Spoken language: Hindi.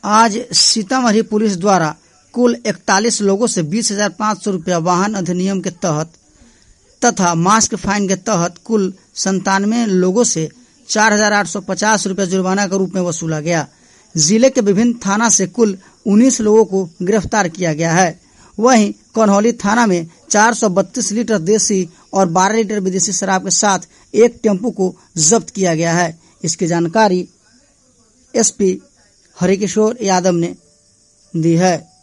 आज सीतामढ़ी पुलिस द्वारा कुल 41 लोगों से 20,500 रुपया वाहन अधिनियम के तहत तथा मास्क फाइन के तहत कुल 97 लोगों से 4,850 रुपया जुर्माना के रूप में वसूला गया। जिले के विभिन्न थाना से कुल 19 लोगों को गिरफ्तार किया गया है। वहीं कन्हौली थाना में 432 लीटर देसी और 12 लीटर विदेशी शराब के साथ एक टेम्पो को जब्त किया गया है। इसकी जानकारी एसपी हरिकिशोर यादव ने दी है।